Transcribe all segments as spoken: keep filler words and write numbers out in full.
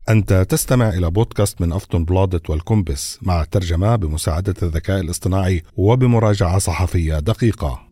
أنت تستمع إلى بودكاست من أفطن بلادت والكومبس مع ترجمة بمساعدة الذكاء الاصطناعي وبمراجعة صحفية دقيقة.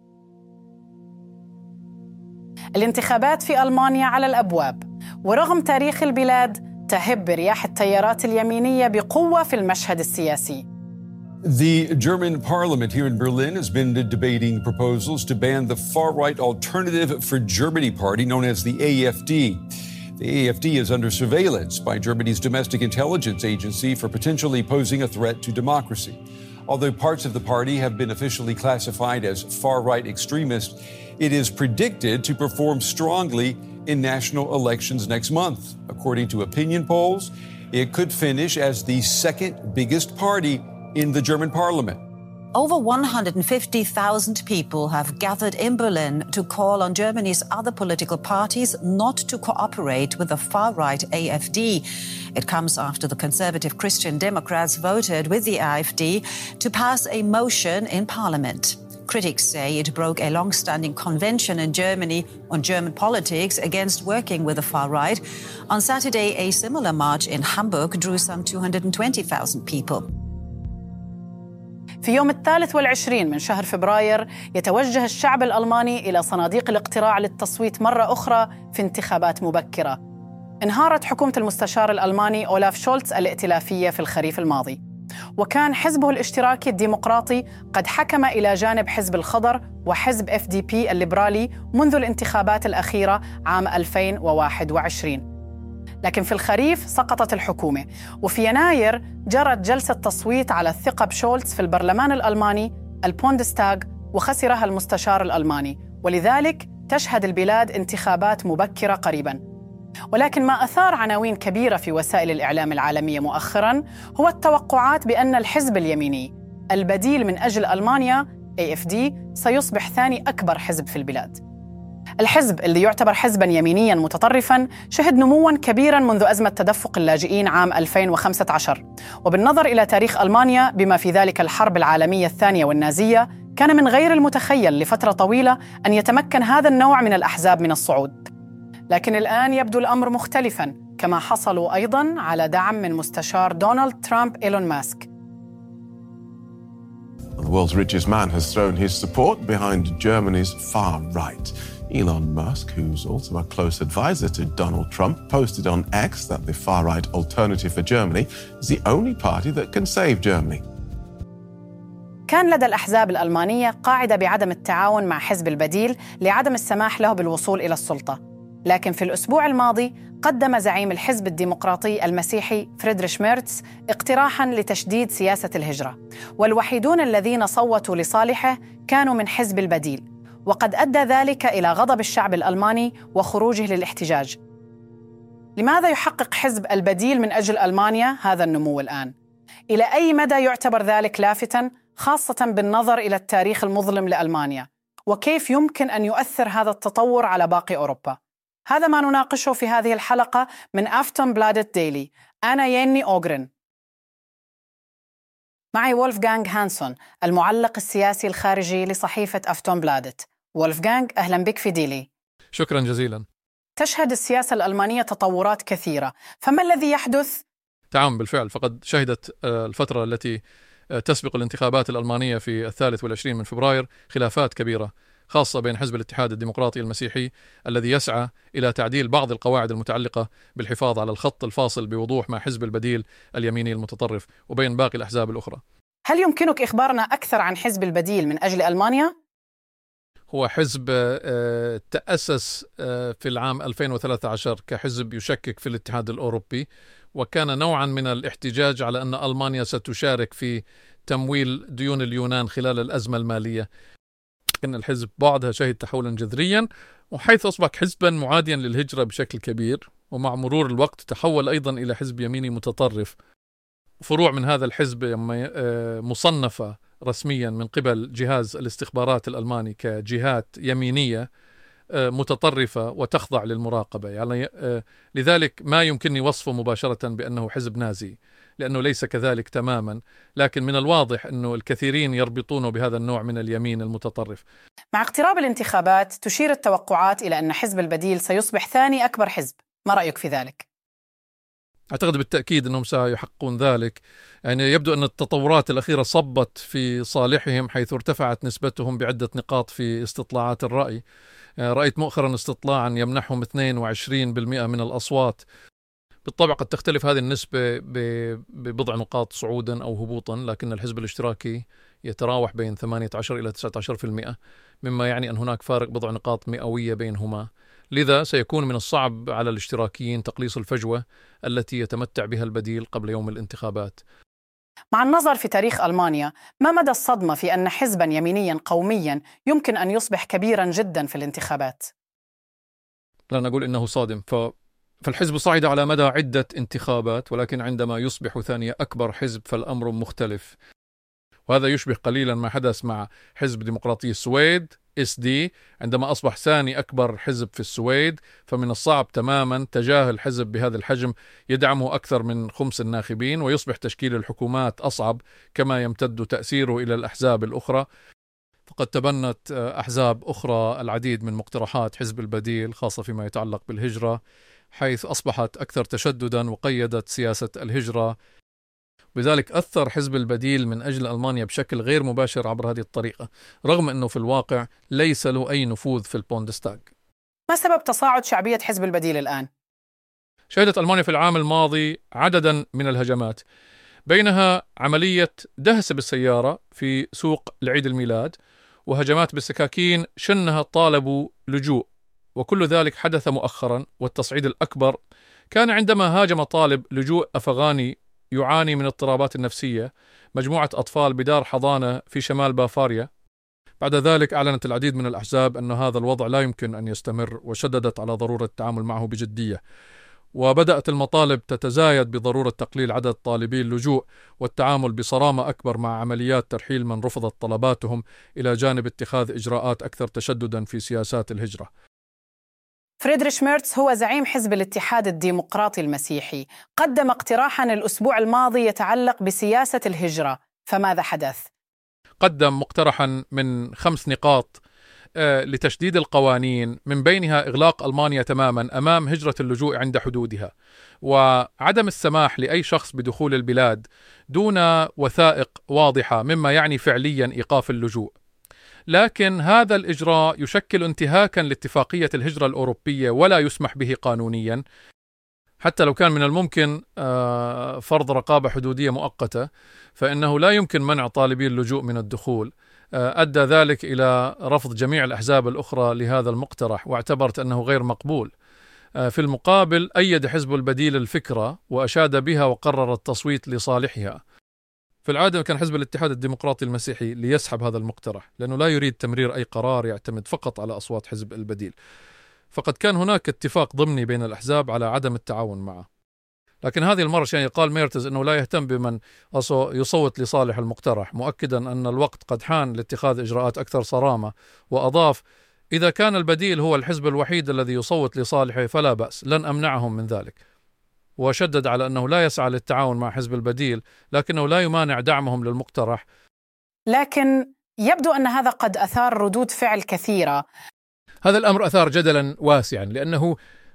الانتخابات في ألمانيا على الأبواب، ورغم تاريخ البلاد تهب رياح التيارات اليمينية بقوة في المشهد السياسي. The German parliament here in Berlin has been debating proposals to ban the far-right Alternative for Germany party known as the A F D. The A F D is under surveillance by Germany's domestic intelligence agency for potentially posing a threat to democracy. Although parts of the party have been officially classified as far-right extremist, it is predicted to perform strongly in national elections next month. According to opinion polls, it could finish as the second biggest party in the German parliament. Over one hundred fifty thousand people have gathered in Berlin to call on Germany's other political parties not to cooperate with the far-right A F D. It comes after the conservative Christian Democrats voted with the A F D to pass a motion in parliament. Critics say it broke a long-standing convention in Germany on German politics against working with the far-right. On Saturday, a similar march in Hamburg drew some two hundred twenty thousand people. في يوم الثالث والعشرين من شهر فبراير يتوجه الشعب الألماني إلى صناديق الاقتراع للتصويت مرة أخرى في انتخابات مبكرة. انهارت حكومة المستشار الألماني أولاف شولتز الائتلافية في الخريف الماضي، وكان حزبه الاشتراكي الديمقراطي قد حكم إلى جانب حزب الخضر وحزب إف دي بي الليبرالي منذ الانتخابات الأخيرة عام ألفين وواحد وعشرين. لكن في الخريف سقطت الحكومة، وفي يناير جرت جلسة تصويت على الثقة بشولتز في البرلمان الألماني البوندستاغ، وخسرها المستشار الألماني، ولذلك تشهد البلاد انتخابات مبكرة قريباً. ولكن ما أثار عناوين كبيرة في وسائل الإعلام العالمية مؤخراً هو التوقعات بأن الحزب اليميني البديل من أجل ألمانيا إيه إف دي سيصبح ثاني أكبر حزب في البلاد. الحزب اللي يعتبر حزباً يمينياً متطرفاً شهد نمواً كبيراً منذ أزمة تدفق اللاجئين عام ألفين وخمسة عشر، وبالنظر إلى تاريخ ألمانيا بما في ذلك الحرب العالمية الثانية والنازية، كان من غير المتخيل لفترة طويلة أن يتمكن هذا النوع من الأحزاب من الصعود. لكن الآن يبدو الأمر مختلفاً، كما حصلوا أيضاً على دعم من مستشار دونالد ترامب إيلون ماسك. The world's richest man has thrown his support behind Germany's far right. Elon Musk, who's also a close advisor to Donald Trump, posted on X that the far-right Alternative for Germany is the only party that can save Germany. كان لدى الأحزاب الألمانية قاعدة بعدم التعاون مع حزب البديل لعدم السماح له بالوصول إلى السلطة. لكن في الأسبوع الماضي قدم زعيم الحزب الديمقراطي المسيحي فريدريش ميرتز اقتراحاً لتشديد سياسة الهجرة، والوحيدون الذين صوتوا لصالحه كانوا من حزب البديل، وقد أدى ذلك إلى غضب الشعب الألماني وخروجه للاحتجاج. لماذا يحقق حزب البديل من أجل ألمانيا هذا النمو الآن؟ إلى أي مدى يعتبر ذلك لافتاً، خاصة بالنظر إلى التاريخ المظلم لألمانيا؟ وكيف يمكن أن يؤثر هذا التطور على باقي أوروبا؟ هذا ما نناقشه في هذه الحلقة من أفتون بلادت ديلي. أنا ييني أوغرين. معي وولفغانغ هانسون، المعلق السياسي الخارجي لصحيفة أفتون بلادت. وولفغانغ، أهلا بك في ديلي. شكرا جزيلا. تشهد السياسة الألمانية تطورات كثيرة، فما الذي يحدث؟ نعم بالفعل، فقد شهدت الفترة التي تسبق الانتخابات الألمانية في الثالث والعشرين من فبراير خلافات كبيرة، خاصة بين حزب الاتحاد الديمقراطي المسيحي الذي يسعى إلى تعديل بعض القواعد المتعلقة بالحفاظ على الخط الفاصل بوضوح مع حزب البديل اليميني المتطرف، وبين باقي الأحزاب الأخرى. هل يمكنك إخبارنا أكثر عن حزب البديل من أجل ألمانيا؟ هو حزب تأسس في العام ألفين وثلاثة عشر كحزب يشكك في الاتحاد الأوروبي، وكان نوعا من الاحتجاج على أن ألمانيا ستشارك في تمويل ديون اليونان خلال الأزمة المالية. لكن الحزب بعدها شهد تحولا جذريا، وحيث أصبح حزبا معاديا للهجرة بشكل كبير، ومع مرور الوقت تحول أيضا إلى حزب يميني متطرف. فروع من هذا الحزب مصنفة رسميا من قبل جهاز الاستخبارات الألماني كجهات يمينية متطرفة وتخضع للمراقبة. يعني لذلك ما يمكنني وصفه مباشرة بأنه حزب نازي، لأنه ليس كذلك تماما، لكن من الواضح أنه الكثيرين يربطونه بهذا النوع من اليمين المتطرف. مع اقتراب الانتخابات تشير التوقعات إلى أن حزب البديل سيصبح ثاني أكبر حزب، ما رأيك في ذلك؟ أعتقد بالتأكيد أنهم سيحققون ذلك. يعني يبدو أن التطورات الأخيرة صبت في صالحهم، حيث ارتفعت نسبتهم بعدة نقاط في استطلاعات الرأي. رأيت مؤخرا استطلاعا يمنحهم اثنين وعشرين بالمئة من الأصوات. بالطبع قد تختلف هذه النسبة ببضع نقاط صعودا أو هبوطا، لكن الحزب الاشتراكي يتراوح بين ثمانية عشر إلى تسعة عشر بالمئة، مما يعني أن هناك فارق بضع نقاط مئوية بينهما. لذا سيكون من الصعب على الاشتراكيين تقليص الفجوة التي يتمتع بها البديل قبل يوم الانتخابات. مع النظر في تاريخ ألمانيا، ما مدى الصدمة في أن حزباً يمينياً قومياً يمكن أن يصبح كبيراً جداً في الانتخابات؟ لا نقول إنه صادم، ف... فالحزب صعد على مدى عدة انتخابات، ولكن عندما يصبح ثاني أكبر حزب فالأمر مختلف. وهذا يشبه قليلا ما حدث مع حزب ديمقراطي السويد إس دي عندما أصبح ثاني أكبر حزب في السويد. فمن الصعب تماما تجاهل حزب بهذا الحجم يدعمه أكثر من خمس الناخبين، ويصبح تشكيل الحكومات أصعب، كما يمتد تأثيره إلى الأحزاب الأخرى. فقد تبنت أحزاب أخرى العديد من مقترحات حزب البديل، خاصة فيما يتعلق بالهجرة، حيث أصبحت أكثر تشددا وقيدت سياسة الهجرة. بذلك أثر حزب البديل من أجل ألمانيا بشكل غير مباشر عبر هذه الطريقة، رغم أنه في الواقع ليس له أي نفوذ في البوندستاغ. ما سبب تصاعد شعبية حزب البديل الآن؟ شهدت ألمانيا في العام الماضي عددا من الهجمات، بينها عملية دهس بالسيارة في سوق لعيد الميلاد، وهجمات بالسكاكين شنها طالبوا لجوء، وكل ذلك حدث مؤخرا. والتصعيد الأكبر كان عندما هاجم طالب لجوء أفغاني يعاني من اضطرابات النفسية مجموعة أطفال بدار حضانة في شمال بافاريا. بعد ذلك أعلنت العديد من الأحزاب أن هذا الوضع لا يمكن أن يستمر، وشددت على ضرورة التعامل معه بجدية. وبدأت المطالب تتزايد بضرورة تقليل عدد طالبي اللجوء والتعامل بصرامة أكبر مع عمليات ترحيل من رفضت طلباتهم، إلى جانب اتخاذ إجراءات أكثر تشددا في سياسات الهجرة. فريدريش ميرتز هو زعيم حزب الاتحاد الديمقراطي المسيحي، قدم اقتراحا الأسبوع الماضي يتعلق بسياسة الهجرة، فماذا حدث؟ قدم مقترحا من خمس نقاط لتشديد القوانين، من بينها إغلاق ألمانيا تماما أمام هجرة اللجوء عند حدودها، وعدم السماح لأي شخص بدخول البلاد دون وثائق واضحة، مما يعني فعليا إيقاف اللجوء. لكن هذا الإجراء يشكل انتهاكا لاتفاقية الهجرة الأوروبية ولا يسمح به قانونيا، حتى لو كان من الممكن فرض رقابة حدودية مؤقتة، فإنه لا يمكن منع طالبي اللجوء من الدخول. أدى ذلك إلى رفض جميع الأحزاب الأخرى لهذا المقترح، واعتبرت أنه غير مقبول. في المقابل أيد حزب البديل الفكرة وأشاد بها وقرر التصويت لصالحها. في العادة كان حزب الاتحاد الديمقراطي المسيحي ليسحب هذا المقترح، لأنه لا يريد تمرير أي قرار يعتمد فقط على أصوات حزب البديل. فقد كان هناك اتفاق ضمني بين الأحزاب على عدم التعاون معه. لكن هذه المرة يعني قال ميرتز أنه لا يهتم بمن يصوت لصالح المقترح، مؤكدا أن الوقت قد حان لاتخاذ إجراءات أكثر صرامة. وأضاف: إذا كان البديل هو الحزب الوحيد الذي يصوت لصالحه فلا بأس، لن أمنعهم من ذلك. وشدد على أنه لا يسعى للتعاون مع حزب البديل، لكنه لا يمانع دعمهم للمقترح. لكن يبدو أن هذا قد أثار ردود فعل كثيرة. هذا الأمر أثار جدلا واسعا، لأنه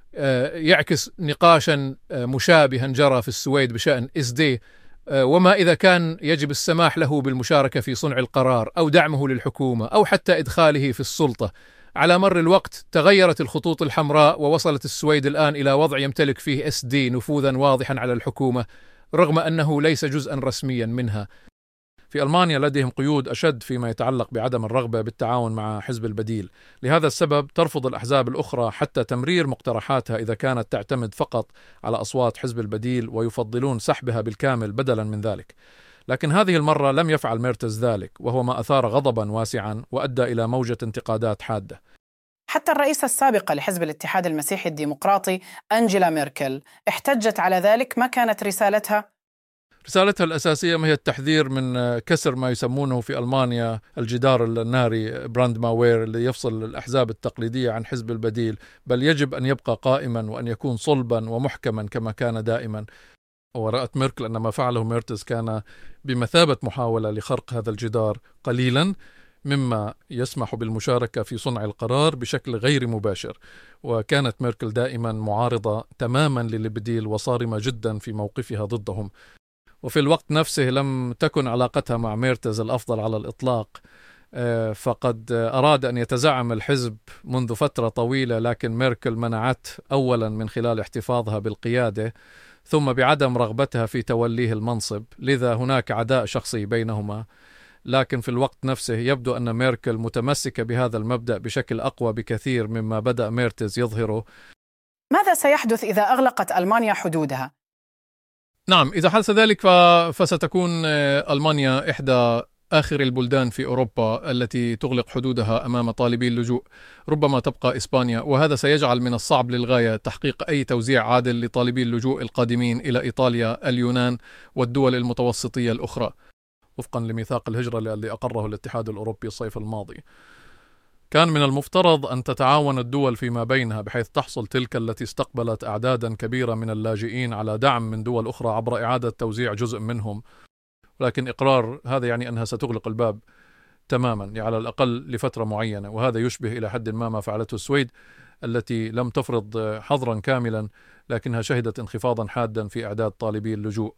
يعكس نقاشا مشابها جرى في السويد بشأن إس دي، وما إذا كان يجب السماح له بالمشاركة في صنع القرار أو دعمه للحكومة أو حتى إدخاله في السلطة. على مر الوقت تغيرت الخطوط الحمراء، ووصلت السويد الآن إلى وضع يمتلك فيه إس دي نفوذا واضحا على الحكومة، رغم أنه ليس جزءا رسميا منها. في ألمانيا لديهم قيود أشد فيما يتعلق بعدم الرغبة بالتعاون مع حزب البديل. لهذا السبب ترفض الأحزاب الأخرى حتى تمرير مقترحاتها إذا كانت تعتمد فقط على أصوات حزب البديل، ويفضلون سحبها بالكامل بدلا من ذلك. لكن هذه المرة لم يفعل ميرتز ذلك، وهو ما أثار غضبا واسعا وأدى إلى موجة انتقادات حادة. حتى الرئيسة السابقة لحزب الاتحاد المسيحي الديمقراطي أنجيلا ميركل احتجت على ذلك. ما كانت رسالتها؟ رسالتها الأساسية ما هي التحذير من كسر ما يسمونه في ألمانيا الجدار الناري براند ماوير، اللي يفصل الأحزاب التقليدية عن حزب البديل، بل يجب أن يبقى قائما وأن يكون صلبا ومحكما كما كان دائما. ورأت ميركل أن ما فعله ميرتز كان بمثابة محاولة لخرق هذا الجدار قليلا، مما يسمح بالمشاركة في صنع القرار بشكل غير مباشر. وكانت ميركل دائما معارضة تماما للبديل وصارمة جدا في موقفها ضدهم. وفي الوقت نفسه لم تكن علاقتها مع ميرتز الأفضل على الإطلاق، فقد أراد أن يتزعم الحزب منذ فترة طويلة، لكن ميركل منعته أولا من خلال احتفاظها بالقيادة، ثم بعدم رغبتها في توليه المنصب، لذا هناك عداء شخصي بينهما. لكن في الوقت نفسه يبدو أن ميركل متمسكة بهذا المبدأ بشكل أقوى بكثير مما بدأ ميرتز يظهره. ماذا سيحدث إذا أغلقت ألمانيا حدودها؟ نعم، إذا حدث ذلك فستكون ألمانيا إحدى آخر البلدان في أوروبا التي تغلق حدودها أمام طالبي اللجوء. ربما تبقى إسبانيا، وهذا سيجعل من الصعب للغاية تحقيق أي توزيع عادل لطالبي اللجوء القادمين إلى إيطاليا، اليونان والدول المتوسطية الأخرى، وفقا لميثاق الهجرة الذي أقره الاتحاد الأوروبي الصيف الماضي. كان من المفترض أن تتعاون الدول فيما بينها بحيث تحصل تلك التي استقبلت أعدادا كبيرة من اللاجئين على دعم من دول أخرى عبر إعادة توزيع جزء منهم، ولكن إقرار هذا يعني أنها ستغلق الباب تماما، يعني على الأقل لفترة معينة. وهذا يشبه إلى حد ما ما فعلته السويد التي لم تفرض حظرا كاملا، لكنها شهدت انخفاضا حادا في إعداد طالبي اللجوء.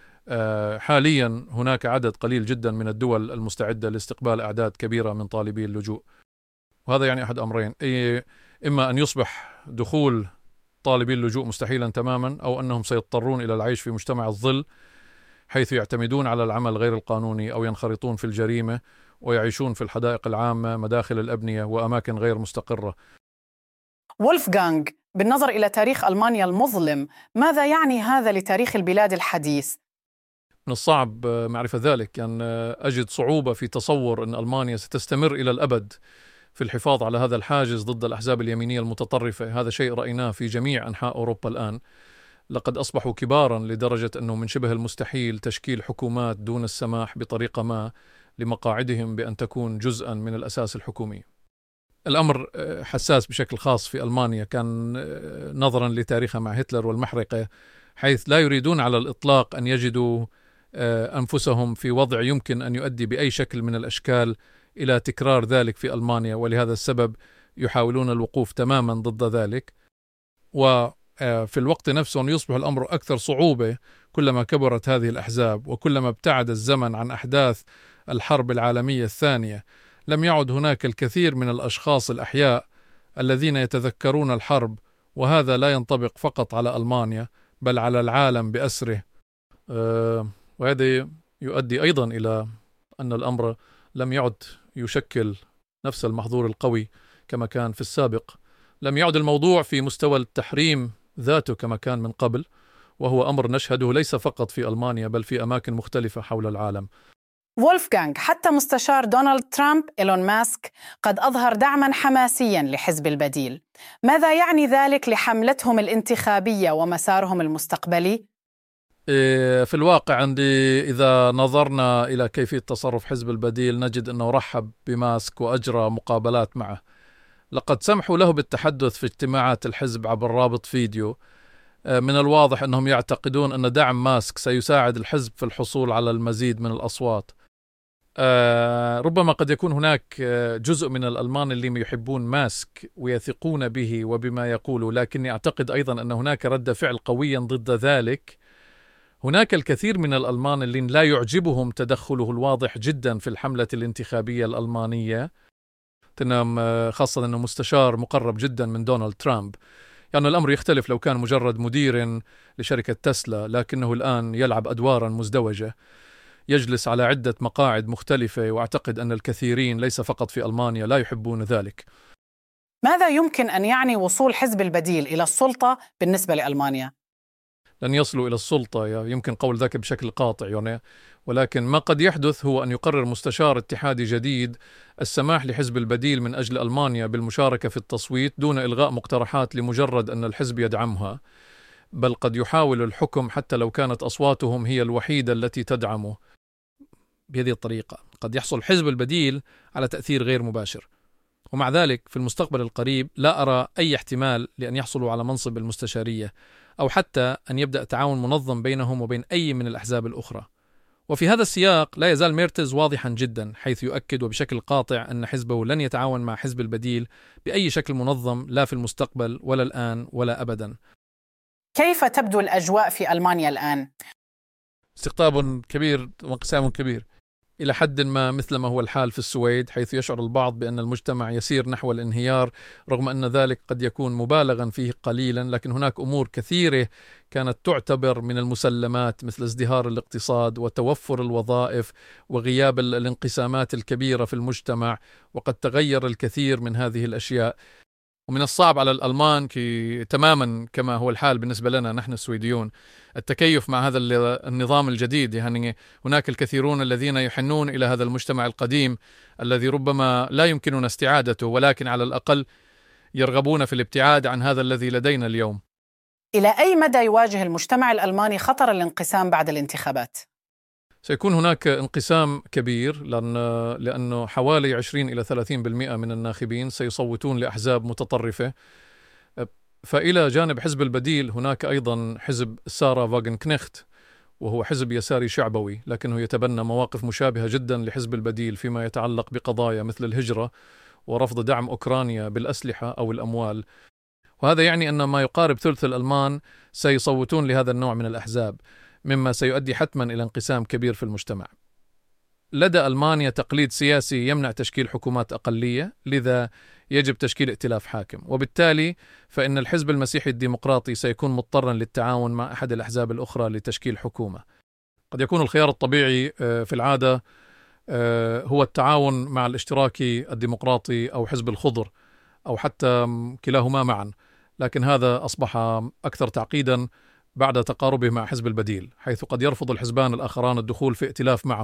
حاليا هناك عدد قليل جدا من الدول المستعدة لاستقبال أعداد كبيرة من طالبي اللجوء، وهذا يعني أحد أمرين: إما أن يصبح دخول طالبي اللجوء مستحيلا تماما، أو أنهم سيضطرون إلى العيش في مجتمع الظل حيث يعتمدون على العمل غير القانوني أو ينخرطون في الجريمة ويعيشون في الحدائق العامة، مداخل الأبنية وأماكن غير مستقرة. وولفغانغ، بالنظر إلى تاريخ ألمانيا المظلم، ماذا يعني هذا لتاريخ البلاد الحديث؟ من الصعب معرفة ذلك، يعني أجد صعوبة في تصور أن ألمانيا ستستمر إلى الأبد في الحفاظ على هذا الحاجز ضد الأحزاب اليمينية المتطرفة. هذا شيء رأيناه في جميع أنحاء أوروبا الآن. لقد أصبحوا كبارا لدرجة أنه من شبه المستحيل تشكيل حكومات دون السماح بطريقة ما لمقاعدهم بأن تكون جزءا من الأساس الحكومي. الأمر حساس بشكل خاص في ألمانيا، كان نظرا لتاريخها مع هتلر والمحرقة، حيث لا يريدون على الإطلاق أن يجدوا أنفسهم في وضع يمكن أن يؤدي بأي شكل من الأشكال إلى تكرار ذلك في ألمانيا، ولهذا السبب يحاولون الوقوف تماما ضد ذلك. وفي الوقت نفسه يصبح الأمر أكثر صعوبة كلما كبرت هذه الأحزاب وكلما ابتعد الزمن عن أحداث الحرب العالمية الثانية. لم يعد هناك الكثير من الأشخاص الأحياء الذين يتذكرون الحرب، وهذا لا ينطبق فقط على ألمانيا بل على العالم بأسره. أه وهذا يؤدي أيضا إلى أن الأمر لم يعد يشكل نفس المحظور القوي كما كان في السابق. لم يعد الموضوع في مستوى التحريم ذاته كما كان من قبل، وهو أمر نشهده ليس فقط في ألمانيا بل في أماكن مختلفة حول العالم. وولفغانغ، حتى مستشار دونالد ترامب إيلون ماسك قد أظهر دعما حماسيا لحزب البديل. ماذا يعني ذلك لحملتهم الانتخابية ومسارهم المستقبلي؟ في الواقع عندي إذا نظرنا إلى كيفية تصرف حزب البديل نجد أنه رحب بماسك وأجرى مقابلات معه. لقد سمحوا له بالتحدث في اجتماعات الحزب عبر رابط فيديو. من الواضح أنهم يعتقدون أن دعم ماسك سيساعد الحزب في الحصول على المزيد من الأصوات. ربما قد يكون هناك جزء من الألمان اللي يحبون ماسك ويثقون به وبما يقوله، لكني أعتقد أيضا أن هناك رد فعل قويا ضد ذلك. هناك الكثير من الألمان اللي لا يعجبهم تدخله الواضح جدا في الحملة الانتخابية الألمانية، خاصة أنه مستشار مقرب جدا من دونالد ترامب. يعني الأمر يختلف لو كان مجرد مدير لشركة تسلا، لكنه الآن يلعب أدوارا مزدوجة، يجلس على عدة مقاعد مختلفة، وأعتقد أن الكثيرين ليس فقط في ألمانيا لا يحبون ذلك. ماذا يمكن أن يعني وصول حزب البديل إلى السلطة بالنسبة لألمانيا؟ لن يصلوا إلى السلطة، يمكن قول ذلك بشكل قاطع يعني، ولكن ما قد يحدث هو أن يقرر مستشار اتحادي جديد السماح لحزب البديل من أجل ألمانيا بالمشاركة في التصويت دون إلغاء مقترحات لمجرد أن الحزب يدعمها، بل قد يحاول الحكم حتى لو كانت أصواتهم هي الوحيدة التي تدعمه. بهذه الطريقة قد يحصل حزب البديل على تأثير غير مباشر، ومع ذلك في المستقبل القريب لا أرى أي احتمال لأن يحصلوا على منصب المستشارية، أو حتى أن يبدأ تعاون منظم بينهم وبين أي من الأحزاب الأخرى. وفي هذا السياق لا يزال ميرتز واضحا جدا، حيث يؤكد وبشكل قاطع أن حزبه لن يتعاون مع حزب البديل بأي شكل منظم، لا في المستقبل ولا الآن ولا أبدا. كيف تبدو الأجواء في ألمانيا الآن؟ استقطاب كبير وانقسام كبير إلى حد ما، مثل ما هو الحال في السويد، حيث يشعر البعض بأن المجتمع يسير نحو الانهيار، رغم أن ذلك قد يكون مبالغا فيه قليلا، لكن هناك أمور كثيرة كانت تعتبر من المسلمات مثل ازدهار الاقتصاد وتوفر الوظائف وغياب الانقسامات الكبيرة في المجتمع، وقد تغير الكثير من هذه الأشياء. ومن الصعب على الألمان كي تماما كما هو الحال بالنسبة لنا نحن السويديون التكيف مع هذا النظام الجديد. يعني هناك الكثيرون الذين يحنون إلى هذا المجتمع القديم الذي ربما لا يمكننا استعادته، ولكن على الأقل يرغبون في الابتعاد عن هذا الذي لدينا اليوم. إلى أي مدى يواجه المجتمع الألماني خطر الانقسام بعد الانتخابات؟ سيكون هناك انقسام كبير، لأن لأنه حوالي عشرين إلى ثلاثين بالمئة من الناخبين سيصوتون لأحزاب متطرفة. فإلى جانب حزب البديل هناك أيضا حزب سارا فاغنكنيخت، وهو حزب يساري شعبوي، لكنه يتبنى مواقف مشابهة جدا لحزب البديل فيما يتعلق بقضايا مثل الهجرة ورفض دعم أوكرانيا بالأسلحة أو الأموال. وهذا يعني أن ما يقارب ثلث الألمان سيصوتون لهذا النوع من الأحزاب، مما سيؤدي حتما إلى انقسام كبير في المجتمع. لدى ألمانيا تقليد سياسي يمنع تشكيل حكومات أقلية، لذا يجب تشكيل ائتلاف حاكم، وبالتالي فإن الحزب المسيحي الديمقراطي سيكون مضطرا للتعاون مع أحد الأحزاب الأخرى لتشكيل حكومة. قد يكون الخيار الطبيعي في العادة هو التعاون مع الاشتراكي الديمقراطي أو حزب الخضر أو حتى كلاهما معا، لكن هذا أصبح أكثر تعقيدا بعد تقاربه مع حزب البديل، حيث قد يرفض الحزبان الآخران الدخول في ائتلاف معه،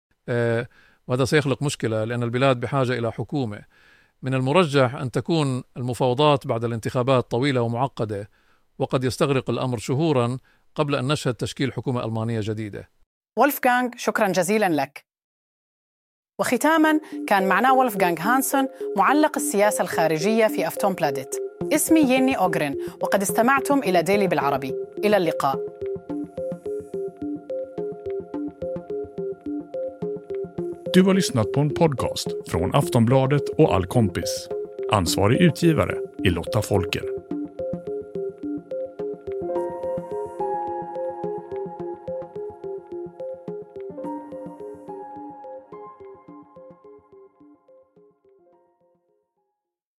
وهذا سيخلق مشكلة لأن البلاد بحاجة إلى حكومة. من المرجح أن تكون المفاوضات بعد الانتخابات طويلة ومعقدة، وقد يستغرق الأمر شهورا قبل أن نشهد تشكيل حكومة ألمانية جديدة. وولفغانغ، شكرا جزيلا لك. وختاما كان معنا وولفغانغ هانسون، معلق السياسة الخارجية في أفتون بلادت. اسمي ييني أوغرين، وقد استمعتم إلى ديلي بالعربي. إلى اللقاء. Du har lyssnat på en podcast från Aftonbladet och All Kompis. Ansvarig utgivare är Lotta Folker.